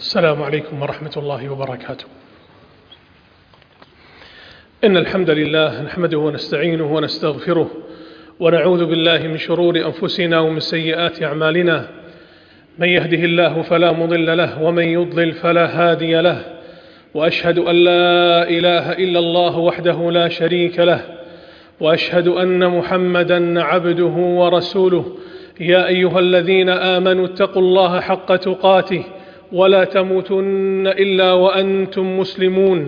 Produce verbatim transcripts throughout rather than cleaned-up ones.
السلام عليكم ورحمة الله وبركاته. إن الحمد لله نحمده ونستعينه ونستغفره ونعوذ بالله من شرور أنفسنا ومن سيئات أعمالنا. من يهده الله فلا مضل له ومن يضلل فلا هادي له، وأشهد أن لا إله إلا الله وحده لا شريك له، وأشهد أن محمدا عبده ورسوله. يا أيها الذين آمنوا اتقوا الله حق تقاته ولا تموتن إلا وأنتم مسلمون.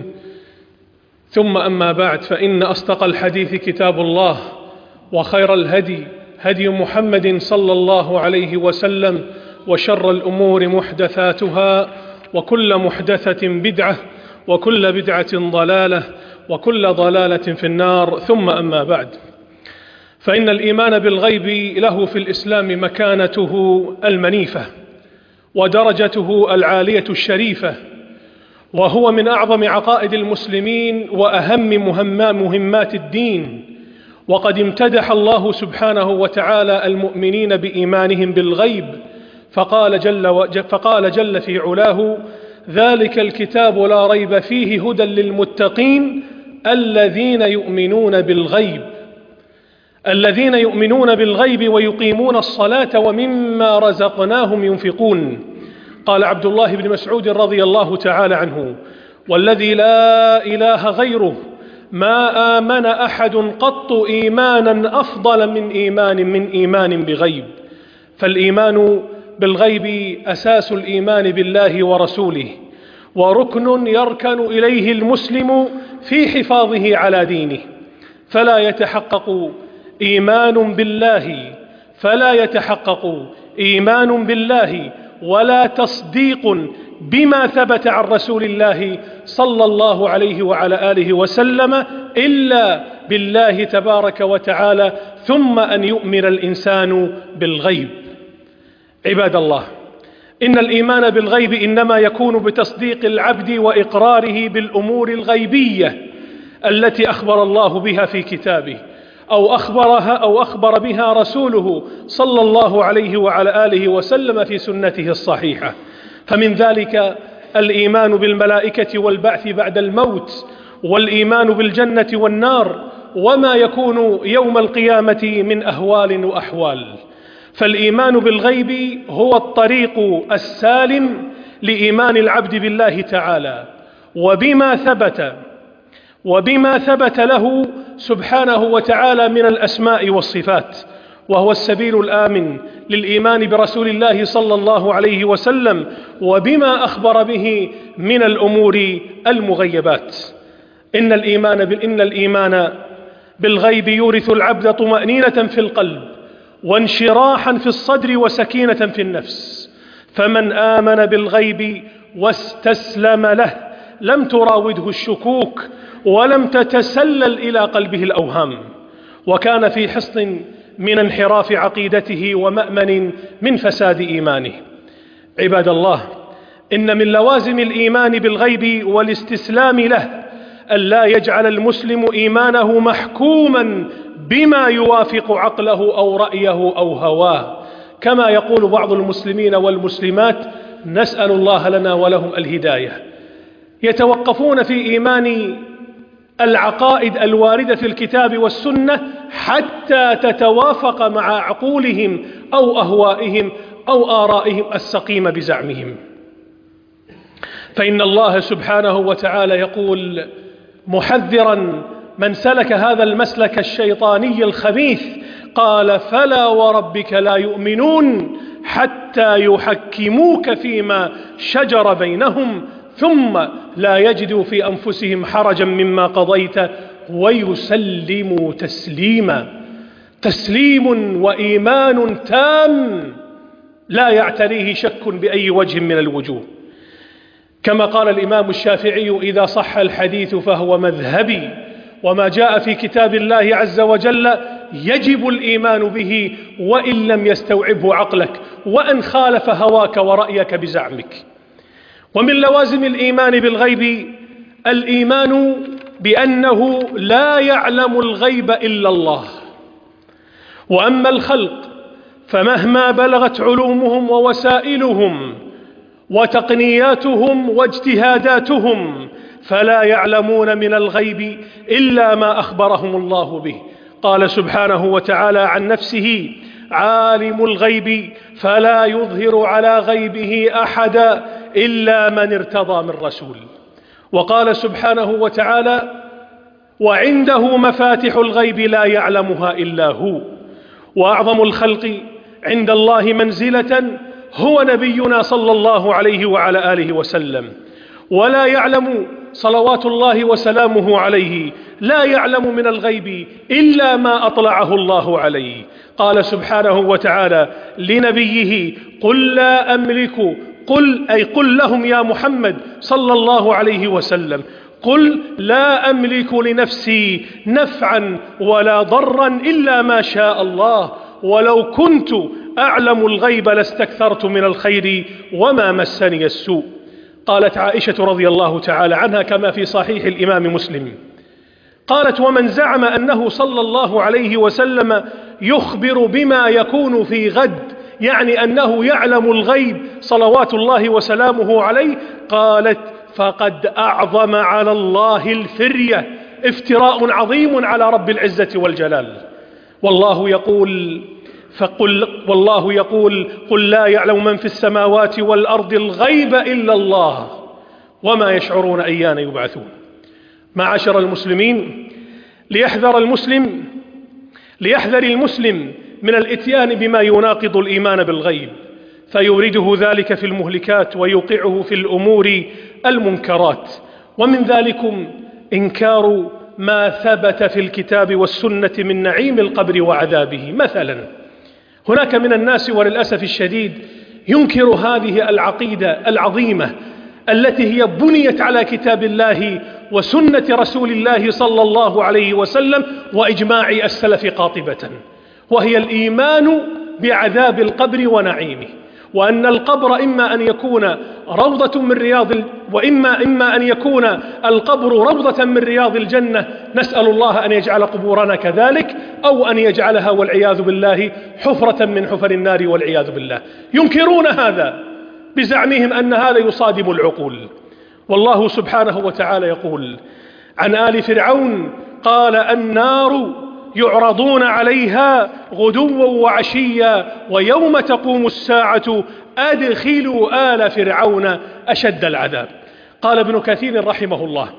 ثم أما بعد، فإن أصدق الحديث كتاب الله، وخير الهدي هدي محمد صلى الله عليه وسلم، وشر الأمور محدثاتها، وكل محدثة بدعة، وكل بدعة ضلالة، وكل ضلالة في النار. ثم أما بعد، فإن الإيمان بالغيب له في الإسلام مكانته المنيفة ودرجته العالية الشريفة، وهو من أعظم عقائد المسلمين وأهم مهمات الدين. وقد امتدح الله سبحانه وتعالى المؤمنين بإيمانهم بالغيب، فقال جل, فقال جل في علاه: ذلك الكتاب لا ريب فيه هدى للمتقين الذين يؤمنون بالغيب الذين يؤمنون بالغيب ويقيمون الصلاة ومما رزقناهم ينفقون. قال عبد الله بن مسعود رضي الله تعالى عنه: والذي لا إله غيره ما آمن أحد قط إيمانا أفضل من إيمان من إيمان بغيب. فالإيمان بالغيب أساس الإيمان بالله ورسوله، وركن يركن إليه المسلم في حفاظه على دينه. فلا يتحقق إيمان بالله فلا يتحقق إيمان بالله ولا تصديق بما ثبت عن رسول الله صلى الله عليه وعلى آله وسلم إلا بالله تبارك وتعالى، ثم أن يؤمن الإنسان بالغيب. عباد الله، إن الإيمان بالغيب إنما يكون بتصديق العبد وإقراره بالأمور الغيبية التي أخبر الله بها في كتابه، أو أخبرها أو أخبر بها رسوله صلى الله عليه وعلى آله وسلم في سنته الصحيحة. فمن ذلك الإيمان بالملائكة والبعث بعد الموت، والإيمان بالجنة والنار، وما يكون يوم القيامة من أهوال وأحوال. فالإيمان بالغيب هو الطريق السالم لإيمان العبد بالله تعالى وبما ثبت وبما ثبت له سبحانه وتعالى من الأسماء والصفات، وهو السبيل الآمن للإيمان برسول الله صلى الله عليه وسلم وبما أخبر به من الأمور المغيبات. إن الإيمان إن الإيمان بالغيب يورث العبد طمأنينة في القلب، وانشراحا في الصدر، وسكينة في النفس. فمن آمن بالغيب واستسلم له لم تراوده الشكوك، ولم تتسلل إلى قلبه الأوهام، وكان في حصن من انحراف عقيدته ومأمن من فساد إيمانه. عباد الله، إن من لوازم الإيمان بالغيب والاستسلام له ألا يجعل المسلم إيمانه محكوما بما يوافق عقله أو رأيه أو هواه، كما يقول بعض المسلمين والمسلمات، نسأل الله لنا ولهم الهداية. يتوقفون في إيمان العقائد الواردة في الكتاب والسنة حتى تتوافق مع عقولهم أو أهوائهم أو آرائهم السقيمة بزعمهم. فإن الله سبحانه وتعالى يقول محذرا من سلك هذا المسلك الشيطاني الخبيث، قال: فلا وربك لا يؤمنون حتى يحكموك فيما شجر بينهم ثم لا يجدوا في أنفسهم حرجا مما قضيت ويسلموا تسليما. تسليم وإيمان تام لا يعتريه شك بأي وجه من الوجوه. كما قال الإمام الشافعي: إذا صح الحديث فهو مذهبي، وما جاء في كتاب الله عز وجل يجب الإيمان به وإن لم يستوعبه عقلك، وأن خالف هواك ورأيك بزعمك. ومن لوازم الإيمان بالغيب الإيمان بأنه لا يعلم الغيب إلا الله. وأما الخلق فمهما بلغت علومهم ووسائلهم وتقنياتهم واجتهاداتهم، فلا يعلمون من الغيب إلا ما أخبرهم الله به. قال سبحانه وتعالى عن نفسه: عالم الغيب فلا يظهر على غيبه أحدا إلا من ارتضى من رسول. وقال سبحانه وتعالى: وعنده مفاتح الغيب لا يعلمها إلا هو. وأعظم الخلق عند الله منزلة هو نبينا صلى الله عليه وعلى آله وسلم، ولا يعلم صلوات الله وسلامه عليه لا يعلم من الغيب إلا ما أطلعه الله عليه. قال سبحانه وتعالى لنبيه: قل لا أملك، قل أي قل لهم يا محمد صلى الله عليه وسلم: قل لا أملك لنفسي نفعا ولا ضرا إلا ما شاء الله، ولو كنت أعلم الغيب لاستكثرت من الخير وما مسني السوء. قالت عائشة رضي الله تعالى عنها كما في صحيح الإمام مسلم، قالت: ومن زعم أنه صلى الله عليه وسلم يخبر بما يكون في غد، يعني أنه يعلم الغيب صلوات الله وسلامه عليه، قالت: فقد أعظم على الله الفرية، افتراء عظيم على رب العزة والجلال. والله يقول فقل والله يقول: قل لا يعلم من في السماوات والأرض الغيب إلا الله وما يشعرون أيان يبعثون. معاشر المسلمين، ليحذر المسلم ليحذر المسلم من الإتيان بما يناقض الإيمان بالغيب، فيورده ذلك في المهلكات ويوقعه في الأمور المنكرات. ومن ذلكم إنكار ما ثبت في الكتاب والسنة من نعيم القبر وعذابه. مثلا هناك من الناس وللأسف الشديد ينكر هذه العقيدة العظيمة التي هي بنيت على كتاب الله وسنة رسول الله صلى الله عليه وسلم وإجماع السلف قاطبة، وهي الإيمان بعذاب القبر ونعيمه، وأن القبر إما أن يكون روضة من رياض وإما إما أن يكون القبر روضة من رياض الجنة، نسأل الله أن يجعل قبورنا كذلك، أو أن يجعلها والعياذ بالله حفرة من حفر النار والعياذ بالله. ينكرون هذا بزعمهم أن هذا يصادم العقول. والله سبحانه وتعالى يقول عن آل فرعون: قال النار يعرضون عليها غدوا وعشيا ويوم تقوم الساعة أدخلوا آل فرعون أشد العذاب. قال ابن كثير رحمه الله: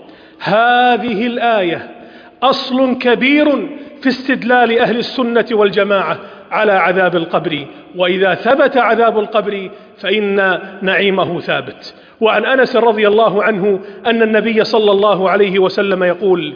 هذه الآية أصل كبير في استدلال أهل السنة والجماعة على عذاب القبر، وإذا ثبت عذاب القبر فإن نعيمه ثابت. وعن أنس رضي الله عنه أن النبي صلى الله عليه وسلم يقول: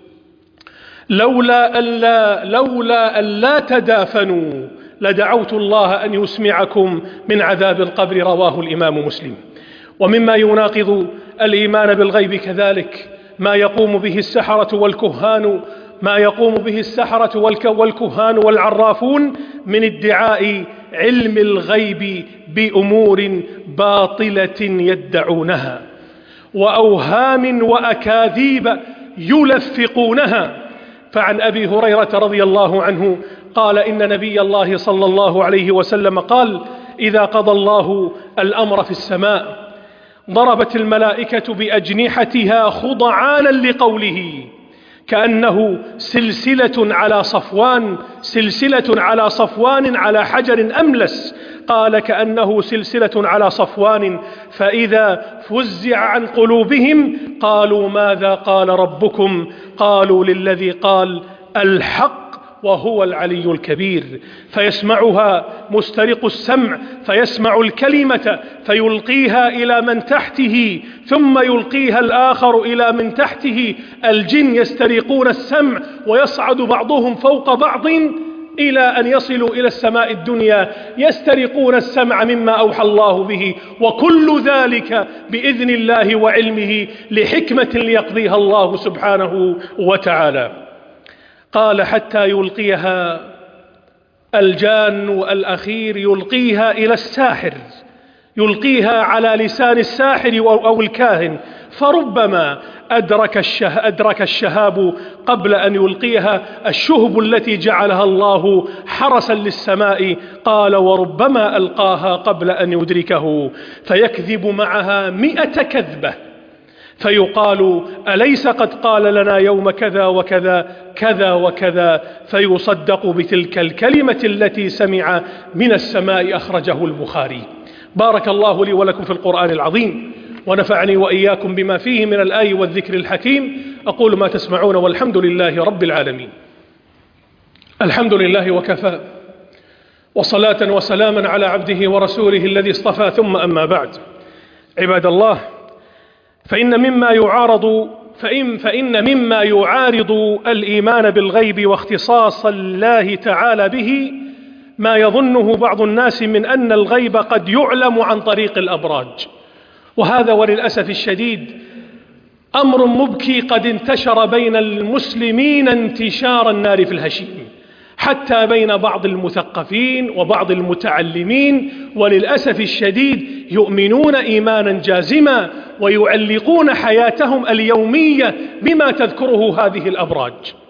لولا ألا, لولا ألا تدافنوا لدعوت الله أن يسمعكم من عذاب القبر. رواه الإمام مسلم. ومما يناقض الإيمان بالغيب كذلك ما يقوم به السحرة والكهان ما يقوم به السحرة والكهان والعرافون من ادعاء علم الغيب بأمور باطلة يدعونها، وأوهام وأكاذيب يلفقونها. فعن أبي هريرة رضي الله عنه قال: إن نبي الله صلى الله عليه وسلم قال: إذا قضى الله الأمر في السماء ضربت الملائكة بأجنحتها خضعانا لقوله، كأنه سلسلة على صفوان سلسلة على صفوان على حجر أملس. قال: كأنه سلسلة على صفوان، فإذا فزع عن قلوبهم قالوا: ماذا قال ربكم؟ قالوا: للذي قال الحق وهو العلي الكبير. فيسمعها مسترق السمع فيسمع الكلمة فيلقيها إلى من تحته، ثم يلقيها الآخر إلى من تحته. الجن يسترقون السمع ويصعد بعضهم فوق بعض إلى أن يصلوا إلى السماء الدنيا يسترقون السمع مما أوحى الله به، وكل ذلك بإذن الله وعلمه لحكمة ليقضيها الله سبحانه وتعالى. قال: حتى يلقيها الجان الأخير يلقيها إلى الساحر، يلقيها على لسان الساحر أو الكاهن، فربما أدرك, الشه أدرك الشهاب قبل أن يلقيها الشهب التي جعلها الله حرسا للسماء. قال وربما ألقاها قبل أن يدركه فيكذب معها مئة كذبة فيقال أليس قد قال لنا يوم كذا وكذا كذا وكذا، فيصدق بتلك الكلمة التي سمع من السماء. أخرجه البخاري. بارك الله لي ولكم في القرآن العظيم، ونفعني وإياكم بما فيه من الآي والذكر الحكيم. أقول ما تسمعون والحمد لله رب العالمين. الحمد لله وكفى، وصلاة وسلاما على عبده ورسوله الذي اصطفى، ثم أما بعد. عباد الله، فإن مما يعارض فإن, فإن مما يعارض الإيمان بالغيب واختصاص الله تعالى به ما يظنه بعض الناس من أن الغيب قد يعلم عن طريق الأبراج، وهذا وللأسف الشديد أمر مبكي قد انتشر بين المسلمين انتشار النار في الهشيم، حتى بين بعض المثقفين وبعض المتعلمين، وللأسف الشديد يؤمنون إيمانا جازما ويعلقون حياتهم اليومية بما تذكره هذه الأبراج.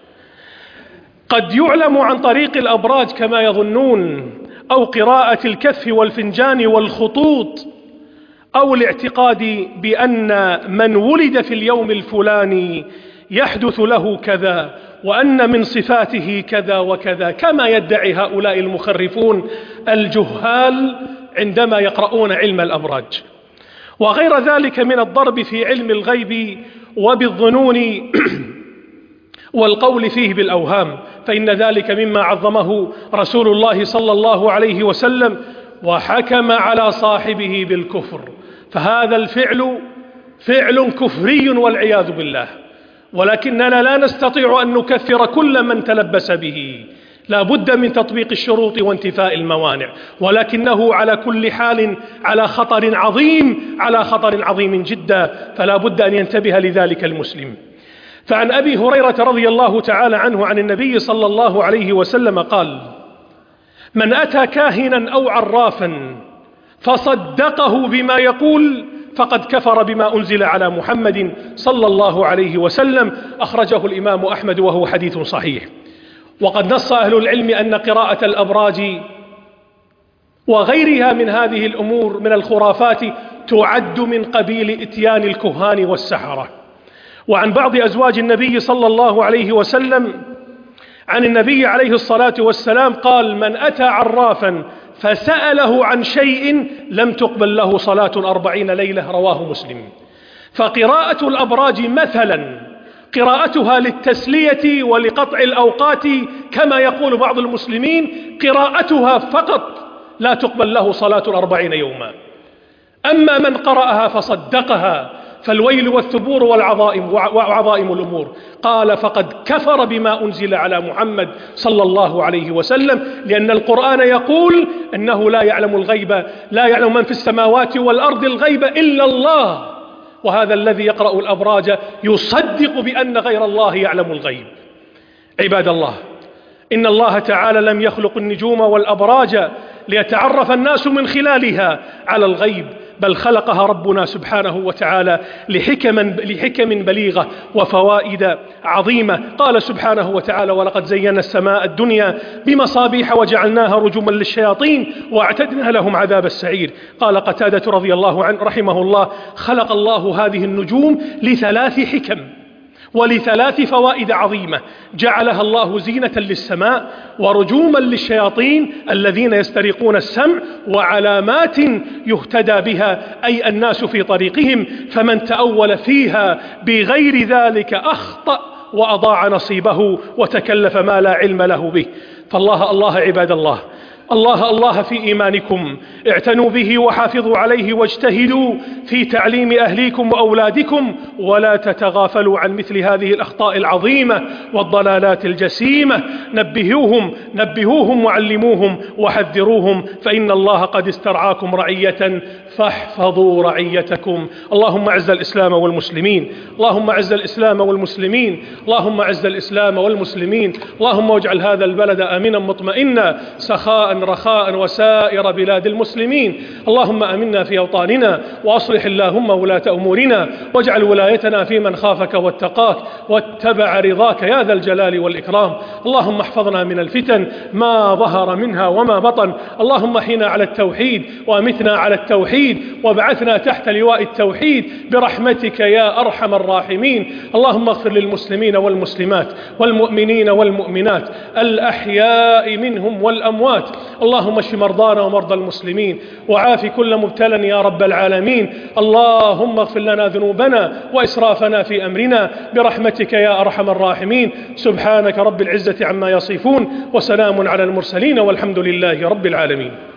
قد يعلم عن طريق الأبراج كما يظنون، أو قراءة الكف والفنجان والخطوط، أو الاعتقاد بأن من ولد في اليوم الفلاني يحدث له كذا، وأن من صفاته كذا وكذا، كما يدعي هؤلاء المخرفون الجهال عندما يقرؤون علم الأبراج، وغير ذلك من الضرب في علم الغيب وبالظنون والقول فيه بالأوهام، فإن ذلك مما عظمه رسول الله صلى الله عليه وسلم وحكم على صاحبه بالكفر. فهذا الفعل فعل كفري والعياذ بالله، ولكننا لا نستطيع أن نكفر كل من تلبس به، لا بد من تطبيق الشروط وانتفاء الموانع، ولكنه على كل حال على خطر عظيم على خطر عظيم جدا، فلا بد أن ينتبه لذلك المسلم. فعن أبي هريرة رضي الله تعالى عنه عن النبي صلى الله عليه وسلم قال: من أتى كاهنا أو عرافا فصدقه بما يقول فقد كفر بما أنزل على محمد صلى الله عليه وسلم. أخرجه الإمام أحمد وهو حديث صحيح. وقد نص أهل العلم أن قراءة الأبراج وغيرها من هذه الأمور من الخرافات تعد من قبيل إتيان الكهان والسحرة. وعن بعض أزواج النبي صلى الله عليه وسلم عن النبي عليه الصلاة والسلام قال: من أتى عرافا فسأله عن شيء لم تقبل له صلاة أربعين ليلة. رواه مسلم. فقراءة الأبراج مثلا قراءتها للتسلية ولقطع الأوقات كما يقول بعض المسلمين، قراءتها فقط لا تقبل له صلاة أربعين يوما. أما من قرأها فصدقها فالويل والثبور والعظائم وعظائم الأمور. قال: فقد كفر بما أنزل على محمد صلى الله عليه وسلم، لأن القرآن يقول أنه لا يعلم الغيب، لا يعلم من في السماوات والأرض الغيب إلا الله، وهذا الذي يقرأ الأبراج يصدق بأن غير الله يعلم الغيب. عباد الله، إن الله تعالى لم يخلق النجوم والأبراج ليتعرف الناس من خلالها على الغيب، بل خلقها ربنا سبحانه وتعالى لحكم, لحكم بليغة وفوائد عظيمة. قال سبحانه وتعالى: ولقد زينا السماء الدنيا بمصابيح وجعلناها رجوما للشياطين وأعتدنا لهم عذاب السعير. قال قتادة رضي الله عنه رحمه الله: خلق الله هذه النجوم لثلاث حكم ولثلاث فوائد عظيمة، جعلها الله زينة للسماء ورجوما للشياطين الذين يسترقون السمع وعلامات يهتدى بها أي الناس في طريقهم، فمن تأول فيها بغير ذلك أخطأ وأضاع نصيبه وتكلف ما لا علم له به. فالله الله عباد الله، الله الله في إيمانكم، اعتنوا به وحافظوا عليه واجتهدوا في تعليم أهليكم وأولادكم، ولا تتغافلوا عن مثل هذه الأخطاء العظيمة والضلالات الجسيمة. نبهوهم نبهوهم وعلموهم وحذروهم، فإن الله قد استرعاكم رعية فاحفظوا رعيتكم. اللهم أعز الإسلام والمسلمين، اللهم أعز الإسلام والمسلمين، اللهم أعز الإسلام والمسلمين، اللهم واجعل هذا البلد آمنا مطمئنا سخاء رخاء رخاء وسائر بلاد المسلمين. اللهم أمنا في أوطاننا، وأصلح اللهم ولاة أمورنا، واجعل ولايتنا في من خافك واتقاك واتبع رضاك يا ذا الجلال والإكرام. اللهم احفظنا من الفتن ما ظهر منها وما بطن. اللهم احينا على التوحيد وأمتنا على التوحيد وابعثنا تحت لواء التوحيد برحمتك يا أرحم الراحمين. اللهم اغفر للمسلمين والمسلمات والمؤمنين والمؤمنات الأحياء منهم والأموات. اللهم اشف مرضانا ومرضى المسلمين، وعاف كل مبتلى يا رب العالمين. اللهم اغفر لنا ذنوبنا وإسرافنا في أمرنا برحمتك يا أرحم الراحمين. سبحانك رب العزة عما يصفون، وسلام على المرسلين، والحمد لله رب العالمين.